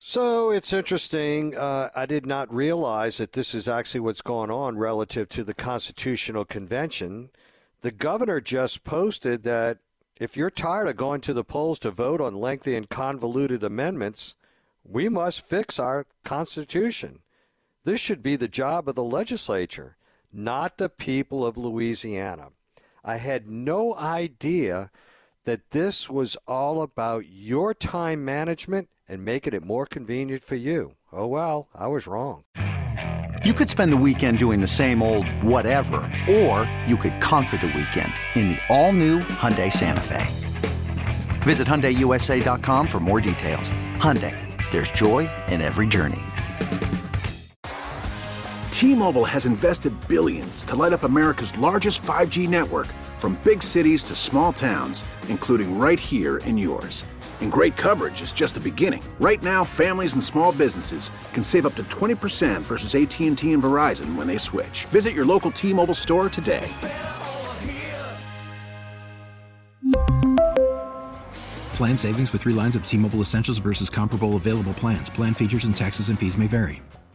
So it's interesting. I did not realize that this is actually what's going on relative to the Constitutional Convention. The governor just posted that if you're tired of going to the polls to vote on lengthy and convoluted amendments, we must fix our Constitution. This should be the job of the legislature, not the people of Louisiana. I had no idea that this was all about your time management and making it more convenient for you. Oh, well, I was wrong. You could spend the weekend doing the same old whatever, or you could conquer the weekend in the all-new Hyundai Santa Fe. Visit HyundaiUSA.com for more details. Hyundai, there's joy in every journey. T-Mobile has invested billions to light up America's largest 5G network, from big cities to small towns, including right here in yours. And great coverage is just the beginning. Right now, families and small businesses can save up to 20% versus AT&T and Verizon when they switch. Visit your local T-Mobile store today. Plan savings with 3 lines of T-Mobile Essentials versus comparable available plans. Plan features and taxes and fees may vary.